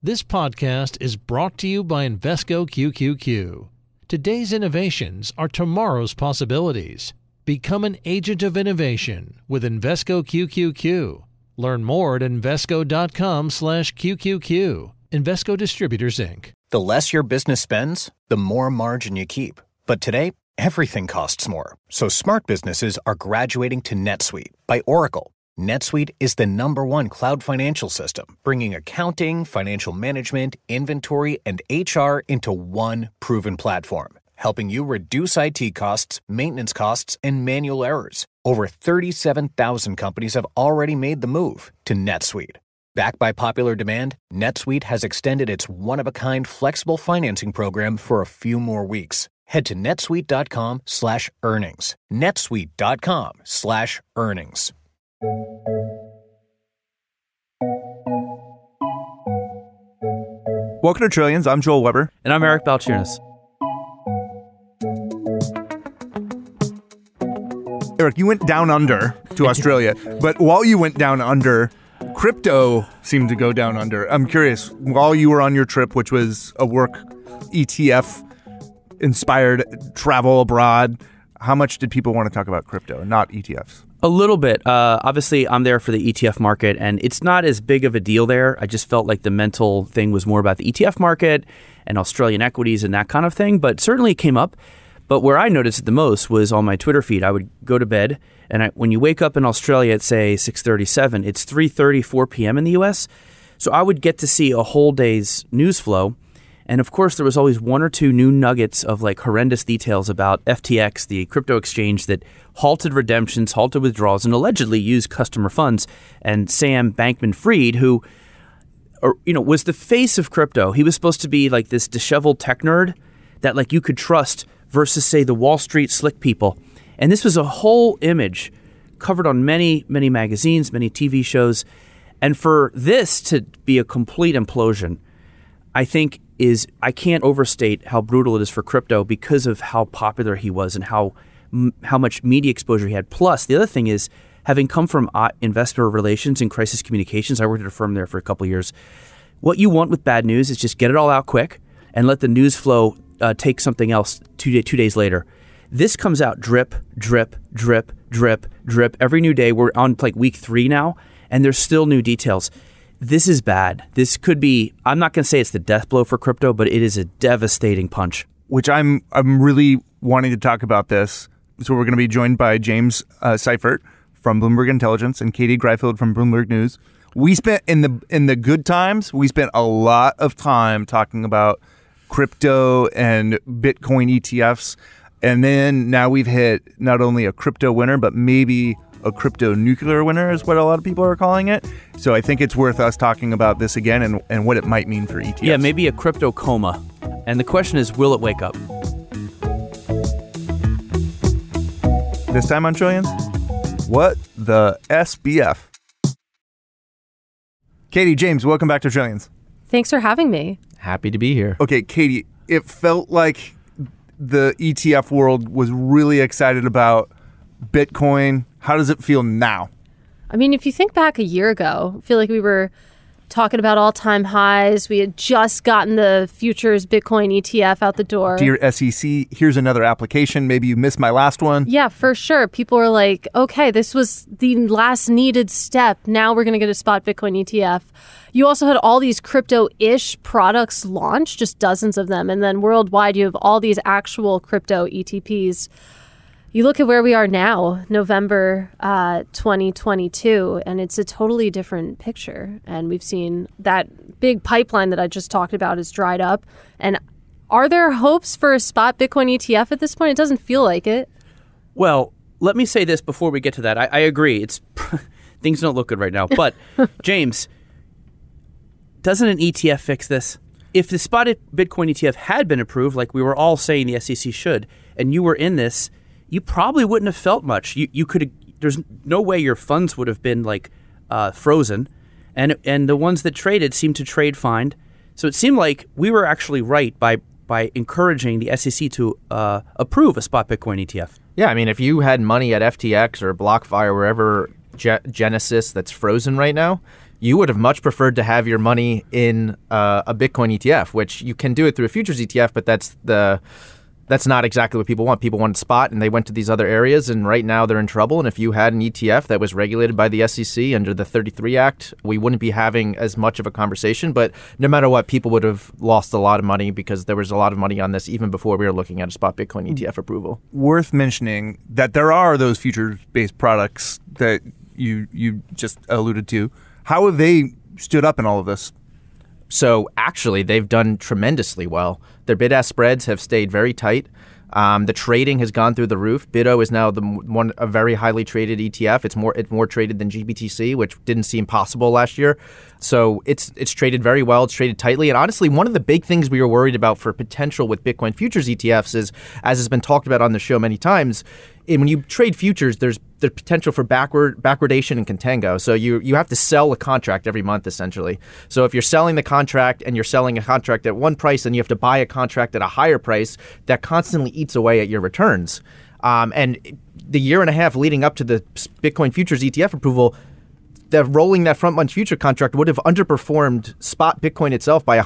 This podcast is brought to you by Invesco QQQ. Today's innovations are tomorrow's possibilities. Become an agent of innovation with Invesco QQQ. Learn more at Invesco.com/QQQ. Invesco Distributors, Inc. The less your business spends, the more margin you keep. But today, everything costs more. So smart businesses are graduating to NetSuite by Oracle. NetSuite is the #1 cloud financial system, bringing accounting, financial management, inventory, and HR into one proven platform, helping you reduce IT costs, maintenance costs, and manual errors. Over 37,000 companies have already made the move to NetSuite. Backed by popular demand, NetSuite has extended its one-of-a-kind flexible financing program for a few more weeks. Head to netsuite.com/earnings. netsuite.com/earnings. Welcome to Trillions. I'm Joel Weber. And I'm Eric Balchunas. Eric, you went down under to Australia, but while you went down under, crypto seemed to go down under. I'm curious, while you were on your trip, which was a work ETF-inspired travel abroad, how much did people want to talk about crypto, not ETFs? A little bit. Obviously, I'm there for the ETF market, and it's not as big of a deal there. I just felt like the mental thing was more about the ETF market and Australian equities and that kind of thing, but certainly it came up. But where I noticed it the most was on my Twitter feed. I would go to bed, and when you wake up in Australia at, say, 6:37, it's 3:30, 4 p.m. in the U.S., so I would get to see a whole day's news flow. And of course, there was always one or two new nuggets of like horrendous details about FTX, the crypto exchange that halted redemptions, halted withdrawals, and allegedly used customer funds. And Sam Bankman-Fried, who was the face of crypto. He was supposed to be like this disheveled tech nerd that like you could trust versus, say, the Wall Street slick people. And this was a whole image covered on many, many magazines, many TV shows. And for this to be a complete implosion, I think I can't overstate how brutal it is for crypto because of how popular he was and how much media exposure he had. Plus, the other thing is, having come from investor relations and crisis communications, I worked at a firm there for a couple of years. What you want with bad news is just get it all out quick and let the news flow take something else 2 days later. This comes out drip, drip, drip, drip, drip. Every new day. We're on like week 3 now, and there's still new details. This is bad. This could be, I'm not going to say it's the death blow for crypto, but it is a devastating punch. Which I'm really wanting to talk about this. So we're going to be joined by James Seifert from Bloomberg Intelligence and Katie Greifield from Bloomberg News. We spent in the good times, we spent a lot of time talking about crypto and Bitcoin ETFs. And then now we've hit not only a crypto winter, but maybe a crypto nuclear winter is what a lot of people are calling it. So I think it's worth us talking about this again and what it might mean for ETFs. Yeah, maybe a crypto coma. And the question is, will it wake up? This time on Trillions, what the SBF? Katie, James, welcome back to Trillions. Thanks for having me. Happy to be here. Okay, Katie, it felt like the ETF world was really excited about Bitcoin. How does it feel now? I mean, if you think back a year ago, I feel like we were talking about all-time highs. We had just gotten the futures Bitcoin ETF out the door. Dear SEC, here's another application. Maybe you missed my last one. Yeah, for sure. People were like, okay, this was the last needed step. Now we're going to get a spot Bitcoin ETF. You also had all these crypto-ish products launched, just dozens of them. And then worldwide, you have all these actual crypto ETPs. You look at where we are now, November 2022, and it's a totally different picture. And we've seen that big pipeline that I just talked about is dried up. And are there hopes for a spot Bitcoin ETF at this point? It doesn't feel like it. Well, let me say this before we get to that. I agree. It's things don't look good right now. But, James, doesn't an ETF fix this? If the spotted Bitcoin ETF had been approved, like we were all saying the SEC should, and you were in this, you probably wouldn't have felt much. You could. There's no way your funds would have been like frozen, and the ones that traded seemed to trade fine. So it seemed like we were actually right by encouraging the SEC to approve a spot Bitcoin ETF. Yeah, I mean, if you had money at FTX or BlockFi or wherever Genesis that's frozen right now, you would have much preferred to have your money in a Bitcoin ETF, which you can do it through a futures ETF, but that's not exactly what people want. People want spot, and they went to these other areas, and right now they're in trouble. And if you had an ETF that was regulated by the SEC under the 33 Act, we wouldn't be having as much of a conversation. But no matter what, people would have lost a lot of money because there was a lot of money on this even before we were looking at a spot Bitcoin ETF approval. Worth mentioning that there are those futures-based products that you just alluded to. How have they stood up in all of this? So actually, they've done tremendously well. Their bid-ask spreads have stayed very tight. The trading has gone through the roof. BITO is now a very highly traded ETF. It's more traded than GBTC, which didn't seem possible last year. So it's traded very well. It's traded tightly. And honestly, one of the big things we were worried about for potential with Bitcoin futures ETFs is, as has been talked about on the show many times, when you trade futures, there's the potential for backwardation and contango. So you have to sell a contract every month, essentially. So if you're selling the contract and you're selling a contract at one price and you have to buy a contract at a higher price, that constantly eats away at your returns. And the year and a half leading up to the Bitcoin futures ETF approval, rolling that front month future contract would have underperformed spot Bitcoin itself by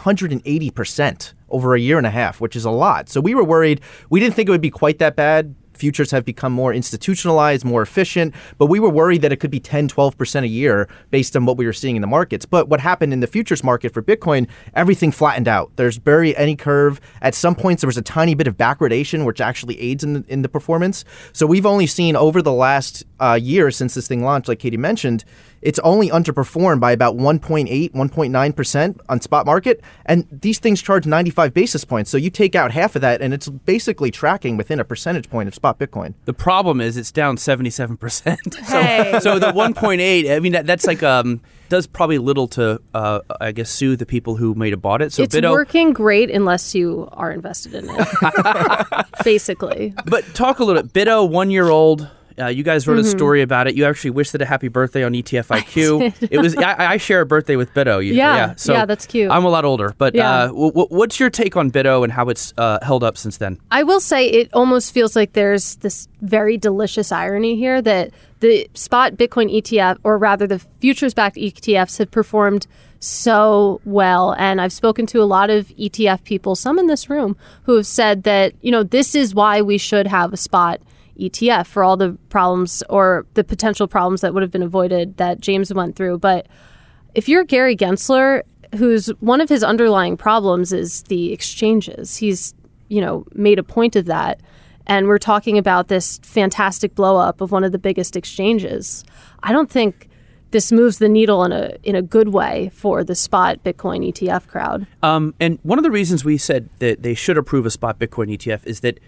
180% over a year and a half, which is a lot. So we were worried. We didn't think it would be quite that bad. Futures have become more institutionalized, more efficient, but we were worried that it could be 10, 12% a year based on what we were seeing in the markets. But what happened in the futures market for Bitcoin, everything flattened out. There's barely any curve. At some points, there was a tiny bit of backwardation, which actually aids in the performance. So we've only seen over the last year since this thing launched, like Katie mentioned, it's only underperformed by about 1.8, 1.9% on spot market. And these things charge 95 basis points. So you take out half of that, and it's basically tracking within a percentage point of spot Bitcoin. The problem is it's down 77%. Hey. So the 1.8, I mean, that's like does probably little to, I guess, soothe the people who may have bought it. So it's working great unless you are invested in it, basically. But talk a little bit. BITO, 1 year old. You guys wrote a story about it. You actually wished it a happy birthday on ETF IQ. It was I share a birthday with BITO. Yeah, that's cute. I'm a lot older, but what's your take on BITO and how it's held up since then? I will say it almost feels like there's this very delicious irony here that the spot Bitcoin ETF, or rather the futures-backed ETFs, have performed so well. And I've spoken to a lot of ETF people, some in this room, who have said that, this is why we should have a spot ETF for all the problems or the potential problems that would have been avoided that James went through. But if you're Gary Gensler, who's one of his underlying problems is the exchanges, he's, made a point of that. And we're talking about this fantastic blow up of one of the biggest exchanges. I don't think this moves the needle in a good way for the spot Bitcoin ETF crowd. And one of the reasons we said that they should approve a spot Bitcoin ETF is that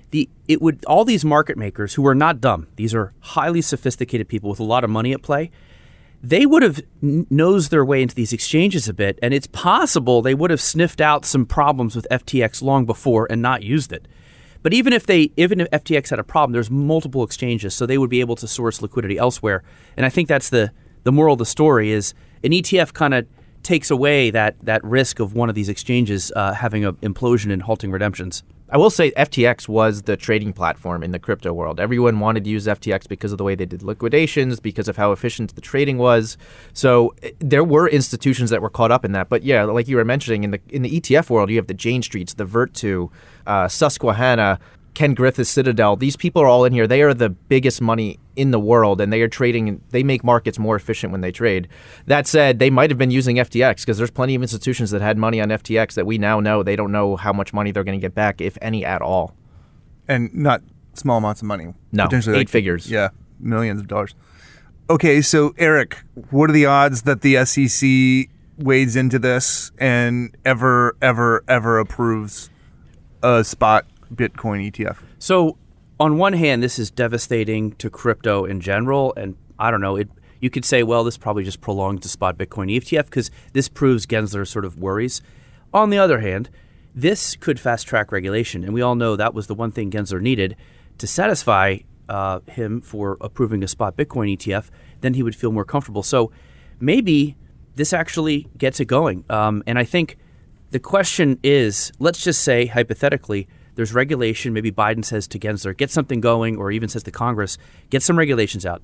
all these market makers who are not dumb, these are highly sophisticated people with a lot of money at play, they would have nosed their way into these exchanges a bit, and it's possible they would have sniffed out some problems with FTX long before and not used it. But even if FTX had a problem, there's multiple exchanges, so they would be able to source liquidity elsewhere. And I think that's the moral of the story is an ETF kind of takes away that risk of one of these exchanges having an implosion and halting redemptions. I will say FTX was the trading platform in the crypto world. Everyone wanted to use FTX because of the way they did liquidations, because of how efficient the trading was. So there were institutions that were caught up in that. But yeah, like you were mentioning, in the ETF world, you have the Jane Streets, the Virtu, Susquehanna, Ken Griffith's Citadel. These people are all in here. They are the biggest money in the world, and they are trading. They make markets more efficient when they trade. That said, they might have been using FTX because there's plenty of institutions that had money on FTX that we now know they don't know how much money they're going to get back, if any at all. And not small amounts of money. No, potentially eight figures. Yeah, millions of dollars. Okay, so Eric, what are the odds that the SEC wades into this and ever approves a spot Bitcoin ETF? So on one hand, this is devastating to crypto in general. And I don't know, you could say, well, this probably just prolongs the spot Bitcoin ETF because this proves Gensler's sort of worries. On the other hand, this could fast track regulation. And we all know that was the one thing Gensler needed to satisfy him for approving a spot Bitcoin ETF. Then he would feel more comfortable. So maybe this actually gets it going. And I think the question is, let's just say hypothetically, there's regulation. Maybe Biden says to Gensler, get something going, or even says to Congress, get some regulations out.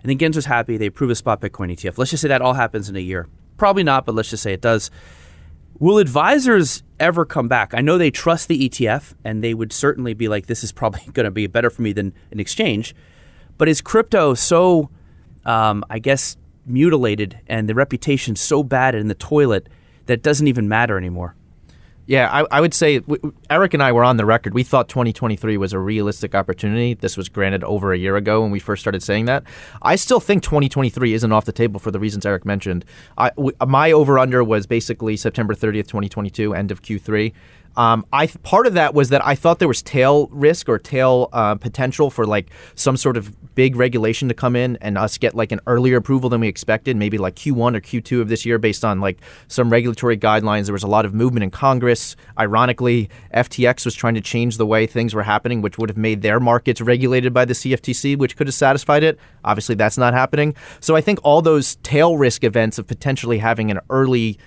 And then Gensler's happy. They approve a spot Bitcoin ETF. Let's just say that all happens in a year. Probably not, but let's just say it does. Will advisors ever come back? I know they trust the ETF, and they would certainly be like, this is probably going to be better for me than an exchange. But is crypto so, I guess, mutilated and the reputation so bad in the toilet that it doesn't even matter anymore? Yeah, I would say Eric and I were on the record. We thought 2023 was a realistic opportunity. This was granted over a year ago when we first started saying that. I still think 2023 isn't off the table for the reasons Eric mentioned. My over-under was basically September 30th, 2022, end of Q3. Part of that was that I thought there was tail risk or tail potential for like some sort of big regulation to come in and us get like an earlier approval than we expected, maybe like Q1 or Q2 of this year based on like some regulatory guidelines. There was a lot of movement in Congress. Ironically, FTX was trying to change the way things were happening, which would have made their markets regulated by the CFTC, which could have satisfied it. Obviously, that's not happening. So I think all those tail risk events of potentially having an early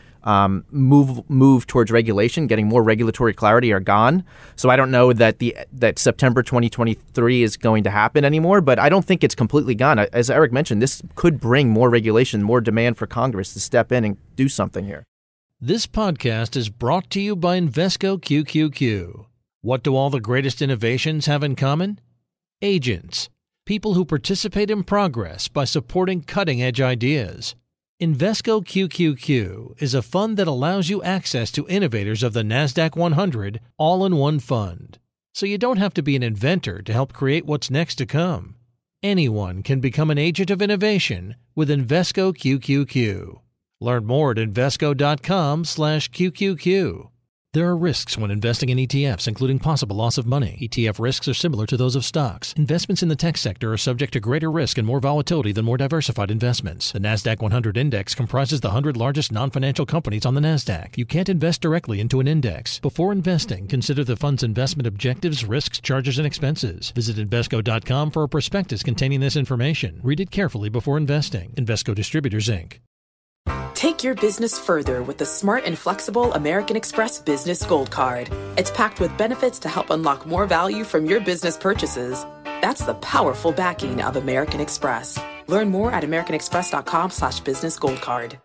move towards regulation, getting more regulatory clarity are gone. So I don't know that that September 2023 is going to happen anymore, but I don't think it's completely gone. As Eric mentioned, this could bring more regulation, more demand for Congress to step in and do something here. This podcast is brought to you by Invesco QQQ. What do all the greatest innovations have in common? Agents, people who participate in progress by supporting cutting-edge ideas. Invesco QQQ is a fund that allows you access to innovators of the NASDAQ 100 all in one fund. So you don't have to be an inventor to help create what's next to come. Anyone can become an agent of innovation with Invesco QQQ. Learn more at Invesco.com/QQQ. There are risks when investing in ETFs, including possible loss of money. ETF risks are similar to those of stocks. Investments in the tech sector are subject to greater risk and more volatility than more diversified investments. The NASDAQ 100 Index comprises the 100 largest non-financial companies on the NASDAQ. You can't invest directly into an index. Before investing, consider the fund's investment objectives, risks, charges, and expenses. Visit Invesco.com for a prospectus containing this information. Read it carefully before investing. Invesco Distributors, Inc. Take your business further with the smart and flexible American Express Business Gold Card. It's packed with benefits to help unlock more value from your business purchases. That's the powerful backing of American Express. Learn more at americanexpress.com/businessgoldcard.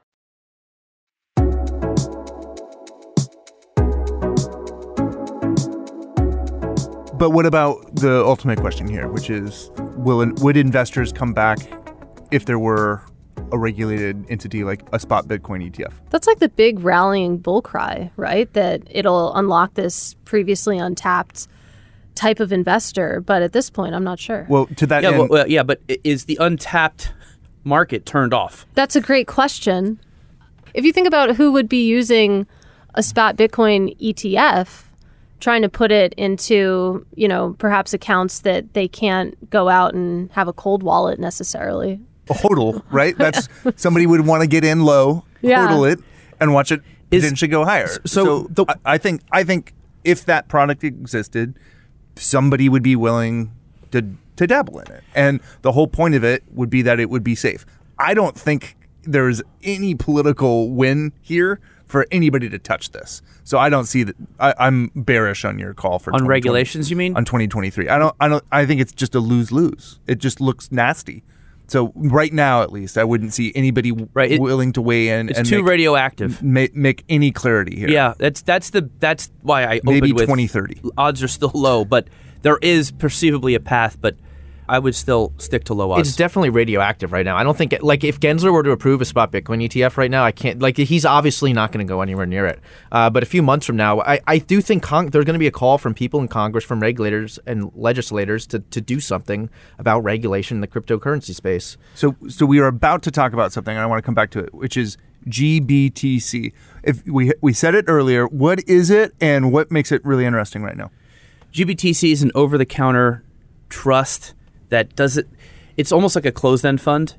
But what about the ultimate question here, which is, would investors come back if there were a regulated entity like a spot Bitcoin ETF? That's like the big rallying bull cry, right? That it'll unlock this previously untapped type of investor. But at this point, I'm not sure. Well, to that end, but is the untapped market turned off? That's a great question. If you think about who would be using a spot Bitcoin ETF, trying to put it into, perhaps accounts that they can't go out and have a cold wallet necessarily. A hodl, right? That's somebody would want to get in low, hodl it, and watch it potentially go higher. So I think if that product existed, somebody would be willing to dabble in it, and the whole point of it would be that it would be safe. I don't think there's any political win here for anybody to touch this. So I don't see that. I'm bearish on your call for on regulations. You mean on 2023? I think it's just a lose-lose. It just looks nasty. So right now, at least, I wouldn't see anybody willing to weigh in. It's too radioactive. Make any clarity here. Yeah, that's why I maybe opened with 2030. Odds are still low, but there is perceivably a path. But I would still stick to low odds. It's definitely radioactive right now. I don't think, if Gensler were to approve a spot Bitcoin ETF right now, I can't, he's obviously not going to go anywhere near it. But a few months from now, I do think there's going to be a call from people in Congress, from regulators and legislators to do something about regulation in the cryptocurrency space. So we are about to talk about something, and I want to come back to it, which is GBTC. If we said it earlier, what is it and what makes it really interesting right now? GBTC is an over-the-counter trust that does it. It's almost like a closed-end fund,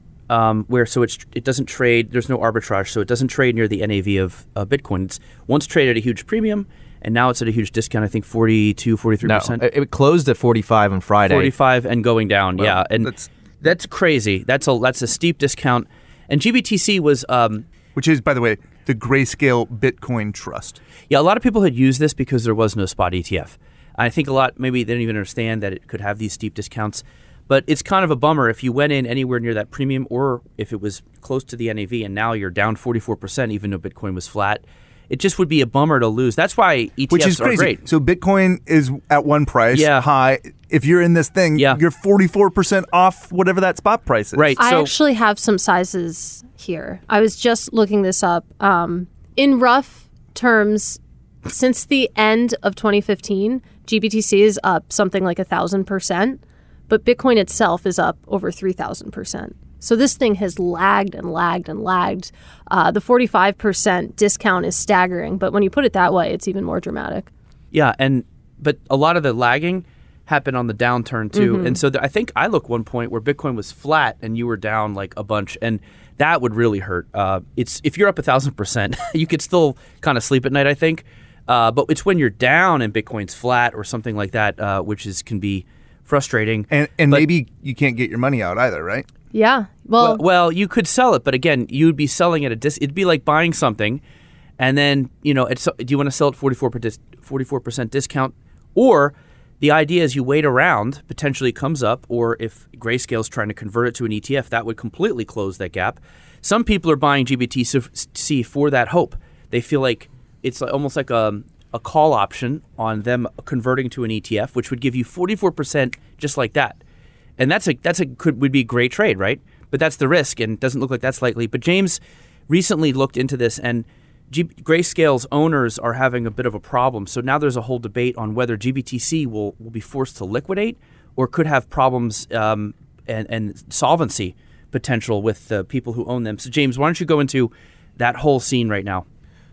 it doesn't trade. There's no arbitrage, so it doesn't trade near the NAV of Bitcoin. It's once traded at a huge premium, and now it's at a huge discount. I think 42, 43%. No, it closed at 45 on Friday. 45 and going down. Well, yeah, and that's crazy. That's a steep discount. And GBTC was, which is, by the way, the Grayscale Bitcoin Trust. Yeah, a lot of people had used this because there was no spot ETF. I think maybe they didn't even understand that it could have these steep discounts. But it's kind of a bummer if you went in anywhere near that premium or if it was close to the NAV and now you're down 44% even though Bitcoin was flat. It just would be a bummer to lose. That's why ETFs Which is crazy. are great. So Bitcoin is at one price high. If you're in this thing, you're 44% off whatever that spot price is. Right. I actually have some sizes here. I was just looking this up. In rough terms, since the end of 2015, GBTC is up something like 1,000%, but Bitcoin itself is up over 3,000%. So this thing has lagged and lagged and lagged. The 45% discount is staggering, but when you put it that way, it's even more dramatic. Yeah, but a lot of the lagging happened on the downturn too. And so I think I look one point where Bitcoin was flat and you were down like a bunch, and that would really hurt. It's if you're up 1,000%, you could still kind of sleep at night, I think. But it's when you're down and Bitcoin's flat or something like that, which can be frustrating. And maybe you can't get your money out either, right? Yeah. Well, you could sell it, but again, you'd be selling at a it'd be like buying something, and then do you want to sell it 44% discount, or the idea is you wait around, potentially it comes up, or if Grayscale's trying to convert it to an ETF, that would completely close that gap. Some people are buying GBTC for that hope. They feel like it's almost like a call option on them converting to an ETF, which would give you 44% just like that. And would be a great trade, right? But that's the risk, and it doesn't look like that's likely. But James recently looked into this, and Grayscale's owners are having a bit of a problem. So now there's a whole debate on whether GBTC will be forced to liquidate or could have problems and solvency potential with the people who own them. So James, why don't you go into that whole scene right now?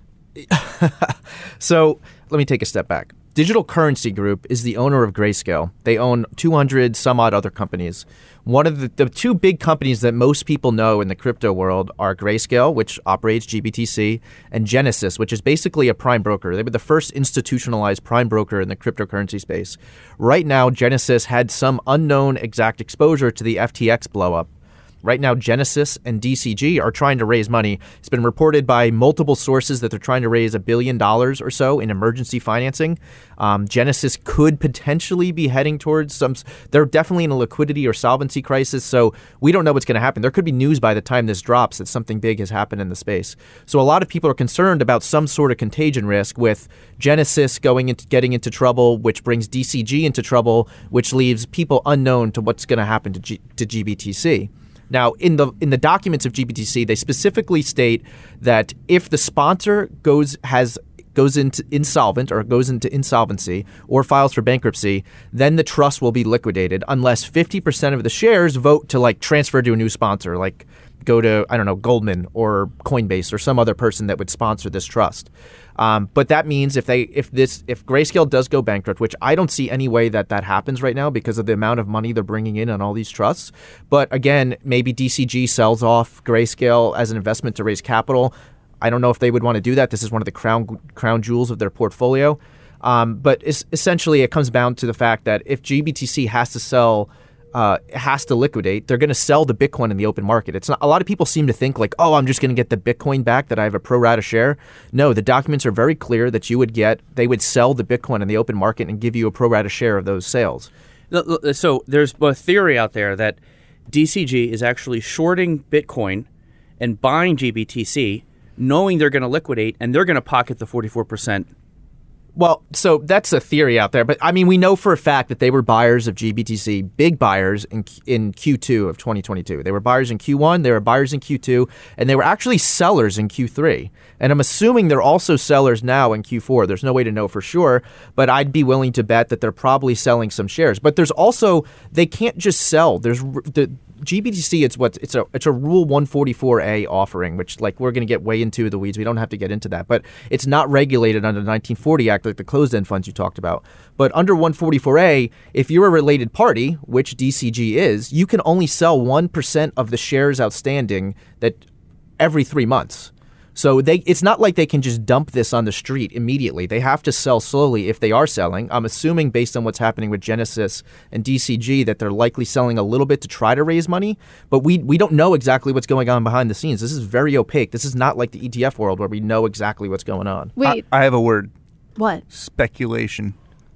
So let me take a step back. Digital Currency Group is the owner of Grayscale. They own 200 some odd other companies. One of the two big companies that most people know in the crypto world are Grayscale, which operates GBTC, and Genesis, which is basically a prime broker. They were the first institutionalized prime broker in the cryptocurrency space. Right now, Genesis had some unknown exact exposure to the FTX blowup. Right now, Genesis and DCG are trying to raise money. It's been reported by multiple sources that they're trying to raise $1 billion or so in emergency financing. Genesis could potentially be heading towards they're definitely in a liquidity or solvency crisis, so we don't know what's going to happen. There could be news by the time this drops that something big has happened in the space. So a lot of people are concerned about some sort of contagion risk with Genesis getting into trouble, which brings DCG into trouble, which leaves people unknown to what's going to happen to GBTC. Now, in the documents of GBTC, they specifically state that if the sponsor goes into insolvent or goes into insolvency or files for bankruptcy, then the trust will be liquidated unless 50% of the shares vote to transfer to a new sponsor, like go to, I don't know, Goldman or Coinbase or some other person that would sponsor this trust. But that means if Grayscale does go bankrupt, which I don't see any way that happens right now because of the amount of money they're bringing in on all these trusts. But again, maybe DCG sells off Grayscale as an investment to raise capital. I don't know if they would want to do that. This is one of the crown jewels of their portfolio. But essentially, it comes down to the fact that if GBTC has to liquidate, they're going to sell the Bitcoin in the open market. It's not. A lot of people seem to think I'm just going to get the Bitcoin back that I have a pro rata share. No, the documents are very clear that they would sell the Bitcoin in the open market and give you a pro rata share of those sales. So there's a theory out there that DCG is actually shorting Bitcoin and buying GBTC, knowing they're going to liquidate and they're going to pocket the 44%. Well, so that's a theory out there. But, I mean, we know for a fact that they were buyers of GBTC, big buyers in Q2 of 2022. They were buyers in Q1, they were buyers in Q2, and they were actually sellers in Q3. And I'm assuming they're also sellers now in Q4. There's no way to know for sure, but I'd be willing to bet that they're probably selling some shares. But there's also, they can't just sell. There's the GBTC, it's a Rule 144A offering, which we're going to get way into the weeds. We don't have to get into that, but it's not regulated under the 1940 Act like the closed-end funds you talked about. But under 144A, if you're a related party, which DCG is, you can only sell 1% of the shares outstanding that every 3 months. So it's not like they can just dump this on the street immediately. They have to sell slowly if they are selling. I'm assuming based on what's happening with Genesis and DCG that they're likely selling a little bit to try to raise money. But we don't know exactly what's going on behind the scenes. This is very opaque. This is not like the ETF world where we know exactly what's going on. Wait. I have a word. What? Speculation.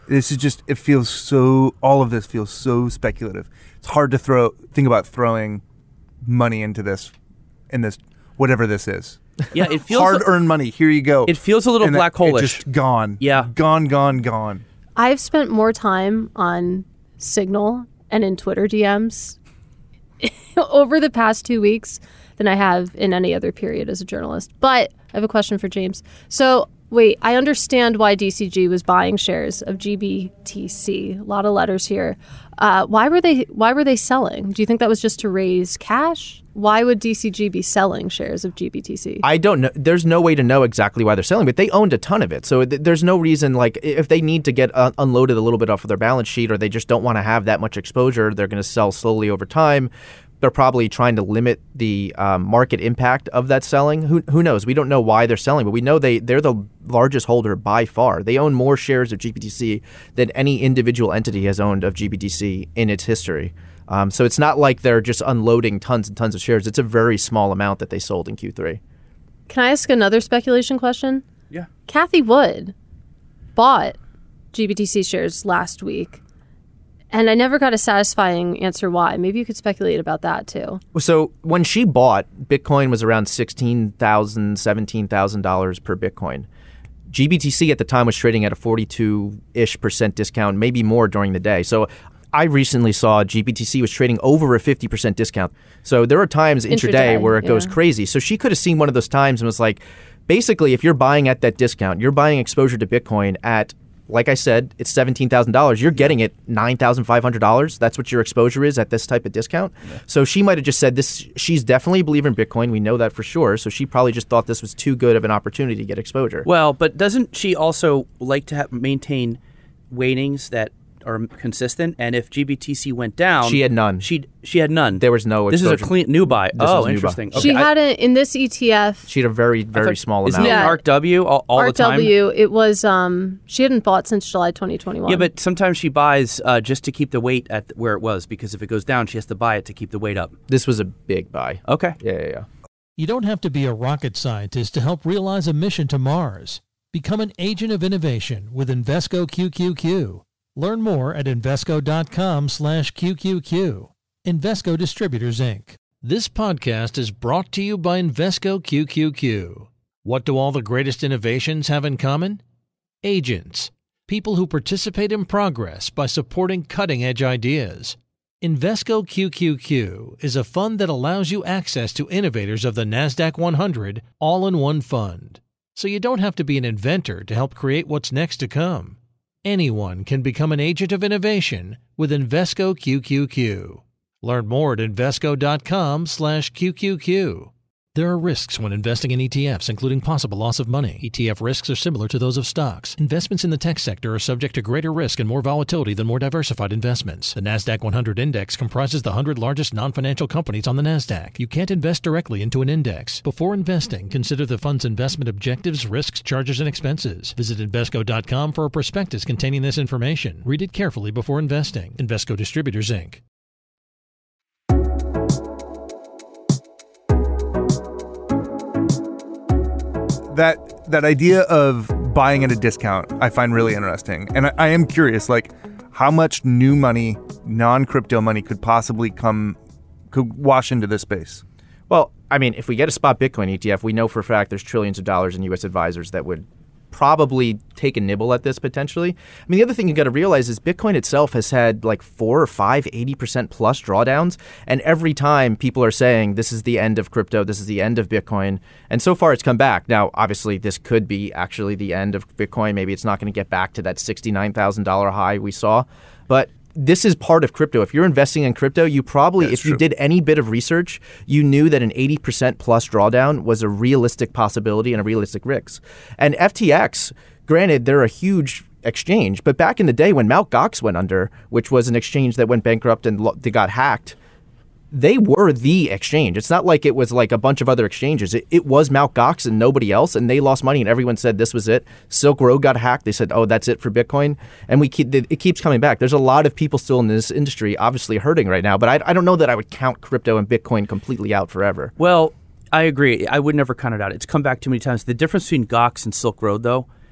This is just, it feels so, all of this feels so speculative. It's hard to think about throwing money into this, whatever this is. Yeah, it feels hard-earned money. Here you go. It feels a little black hole-ish. It's just gone. Yeah. Gone. I've spent more time on Signal and in Twitter DMs over the past 2 weeks than I have in any other period as a journalist. But I have a question for James. So, wait, I understand why DCG was buying shares of GBTC. A lot of letters here. Why were they selling? Do you think that was just to raise cash? Why would DCG be selling shares of GBTC? I don't know. There's no way to know exactly why they're selling, but they owned a ton of it. So there's no reason, like, if they need to get unloaded a little bit off of their balance sheet, or they just don't want to have that much exposure, they're going to sell slowly over time. They're probably trying to limit the market impact of that selling. Who knows? We don't know why they're selling, but we know they're the largest holder by far. They own more shares of GBTC than any individual entity has owned of GBTC in its history. So it's not like they're just unloading tons and tons of shares. It's a very small amount that they sold in Q3. Can I ask another speculation question? Yeah. Cathie Wood bought GBTC shares last week, and I never got a satisfying answer why. Maybe you could speculate about that too. So when she bought, Bitcoin was around $16,000, $17,000 per Bitcoin. GBTC at the time was trading at a 42-ish% discount, maybe more during the day. So I recently saw GBTC was trading over a 50% discount. So there are times intraday where it goes crazy. So she could have seen one of those times and was like, basically, if you're buying at that discount, you're buying exposure to Bitcoin at, like I said, it's $17,000. You're getting it $9,500. That's what your exposure is at this type of discount. Yeah. So she might have just said this. She's definitely a believer in Bitcoin. We know that for sure. So she probably just thought this was too good of an opportunity to get exposure. Well, but doesn't she also like to maintain weightings that are consistent? And if GBTC went down, she had none. She had none. There was no exposure. This is a clean new buy. Interesting. Okay. She had it in this ETF. She had a very, very small amount. Isn't it ARK W all the time? ARK W. It was. She hadn't bought since July 2021. Yeah, but sometimes she buys just to keep the weight at where it was, because if it goes down, she has to buy it to keep the weight up. This was a big buy. Okay. Yeah. You don't have to be a rocket scientist to help realize a mission to Mars. Become an agent of innovation with Invesco QQQ. Learn more at Invesco.com/QQQ. Invesco Distributors, Inc. This podcast is brought to you by Invesco QQQ. What do all the greatest innovations have in common? Agents. People who participate in progress by supporting cutting-edge ideas. Invesco QQQ is a fund that allows you access to innovators of the NASDAQ 100 all in one fund. So you don't have to be an inventor to help create what's next to come. Anyone can become an agent of innovation with Invesco QQQ. Learn more at Invesco.com/QQQ. There are risks when investing in ETFs, including possible loss of money. ETF risks are similar to those of stocks. Investments in the tech sector are subject to greater risk and more volatility than more diversified investments. The NASDAQ 100 Index comprises the 100 largest non-financial companies on the NASDAQ. You can't invest directly into an index. Before investing, consider the fund's investment objectives, risks, charges, and expenses. Visit Invesco.com for a prospectus containing this information. Read it carefully before investing. Invesco Distributors, Inc. That idea of buying at a discount, I find really interesting. And I am curious, like, how much new money, non-crypto money, could wash into this space? Well, I mean, if we get a spot Bitcoin ETF, we know for a fact there's trillions of dollars in U.S. advisors that would probably take a nibble at this potentially. I mean, the other thing you got to realize is Bitcoin itself has had like 4 or 5, 80% plus drawdowns. And every time people are saying this is the end of crypto, this is the end of Bitcoin. And so far it's come back. Now, obviously, this could be actually the end of Bitcoin. Maybe it's not going to get back to that $69,000 high we saw. But this is part of crypto. If you're investing in crypto, you probably, if you did any bit of research, you knew that an 80% plus drawdown was a realistic possibility and a realistic risk. And FTX, granted, they're a huge exchange, but back in the day when Mt. Gox went under, which was an exchange that went bankrupt and they got hacked, they were the exchange. It's not like it was like a bunch of other exchanges. It was Mt. Gox and nobody else, and they lost money, and everyone said this was it. Silk Road got hacked. They said, oh, that's it for Bitcoin. And it keeps coming back. There's a lot of people still in this industry obviously hurting right now, but I don't know that I would count crypto and Bitcoin completely out forever. Well, I agree. I would never count it out. It's come back too many times. The difference between Gox and Silk Road, though,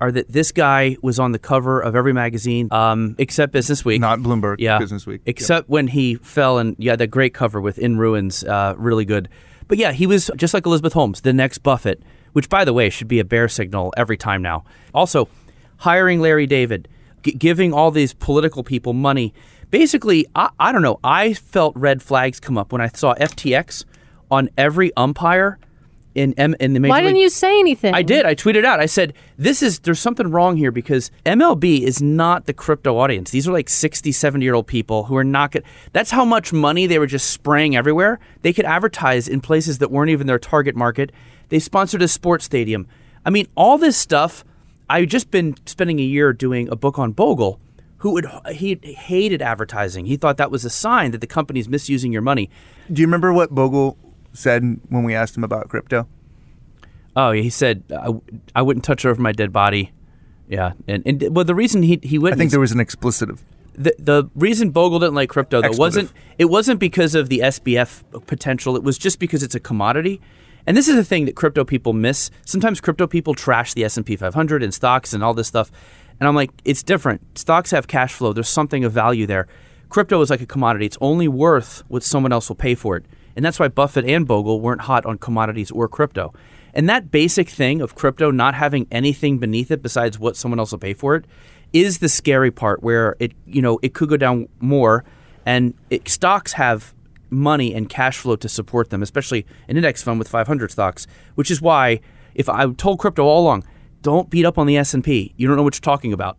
are that this guy was on the cover of every magazine except Business Week. Not Bloomberg, yeah. Business Week. Except when he fell, and that great cover with In Ruins, really good. But yeah, he was just like Elizabeth Holmes, the next Buffett, which, by the way, should be a bear signal every time now. Also, hiring Larry David, giving all these political people money. Basically, I don't know, I felt red flags come up when I saw FTX on every umpire in the Major League. Why didn't you say anything? I did. I tweeted out. I said, there's something wrong here because MLB is not the crypto audience. These are like 60, 70-year-old people who are not good. That's how much money they were just spraying everywhere. They could advertise in places that weren't even their target market. They sponsored a sports stadium. I mean, all this stuff. I've just been spending a year doing a book on Bogle, he hated advertising. He thought that was a sign that the company's misusing your money. Do you remember what Bogle said when we asked him about crypto? Oh, yeah, he said, I wouldn't touch it over my dead body. Yeah. And well, the reason he wouldn't... I think there was an explicitive. The reason Bogle didn't like crypto, though, wasn't because of the SBF potential. It was just because it's a commodity. And this is the thing that crypto people miss. Sometimes crypto people trash the S&P 500 and stocks and all this stuff. And I'm like, it's different. Stocks have cash flow. There's something of value there. Crypto is like a commodity. It's only worth what someone else will pay for it. And that's why Buffett and Bogle weren't hot on commodities or crypto. And that basic thing of crypto not having anything beneath it besides what someone else will pay for it is the scary part where it could go down more. And stocks have money and cash flow to support them, especially an index fund with 500 stocks, which is why if I told crypto all along, don't beat up on the S&P. You don't know what you're talking about.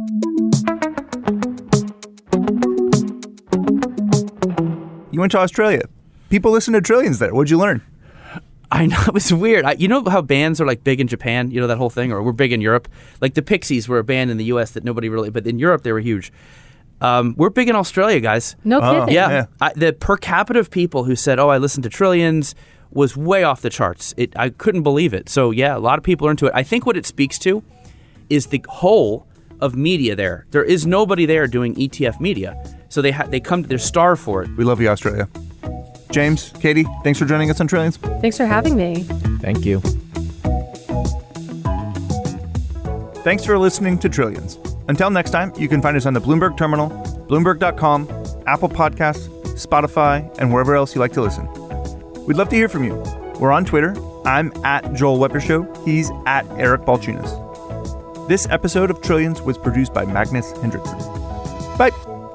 You went to Australia. People listen to Trillions there. What'd you learn? I know, it was weird. You know how bands are like big in Japan? You know that whole thing? Or we're big in Europe? Like the Pixies were a band in the U.S. that nobody really... But in Europe, they were huge. We're big in Australia, guys. No kidding. Yeah. The per capita of people who said, I listened to Trillions was way off the charts. I couldn't believe it. So, yeah, a lot of people are into it. I think what it speaks to is the whole of media there. There is nobody there doing ETF media. So they come, they're starved for it. We love you, Australia. James, Katie, thanks for joining us on Trillions. Thanks for having me. Thank you. Thanks for listening to Trillions. Until next time, you can find us on the Bloomberg Terminal, Bloomberg.com, Apple Podcasts, Spotify, and wherever else you like to listen. We'd love to hear from you. We're on Twitter. I'm at Joel Weber Show. He's at Eric Balchunas. This episode of Trillions was produced by Magnus Hendrickson. Bye.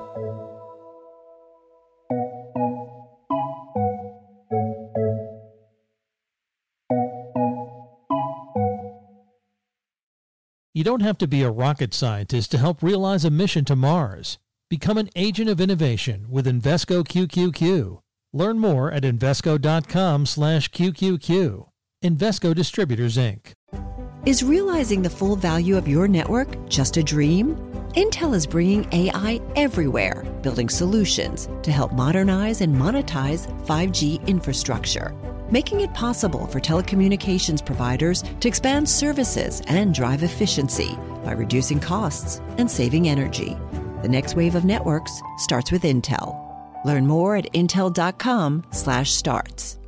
You don't have to be a rocket scientist to help realize a mission to Mars. Become an agent of innovation with Invesco QQQ. Learn more at Invesco.com/QQQ. Invesco Distributors, Inc. Is realizing the full value of your network just a dream? Intel is bringing AI everywhere, building solutions to help modernize and monetize 5G infrastructure, making it possible for telecommunications providers to expand services and drive efficiency by reducing costs and saving energy. The next wave of networks starts with Intel. Learn more at intel.com/starts.